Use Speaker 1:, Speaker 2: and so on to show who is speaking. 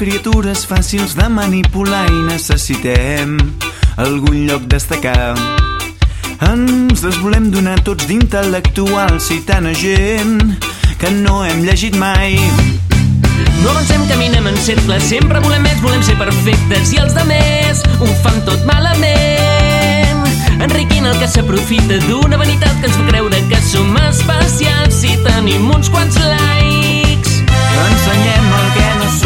Speaker 1: criatures fàcils de manipular i necessitem algun lloc destacar. Ens les volem donar tots d'intel·lectuals citant a gent que no hem llegit mai.
Speaker 2: No avancem, caminem en cercle, sempre volem més, volem ser perfectes i els demés ho fan tot malament, enriquint el que s'aprofita d'una vanitat que ens fa creure que som especials si tenim uns quants likes.
Speaker 1: Ensenyem el que no som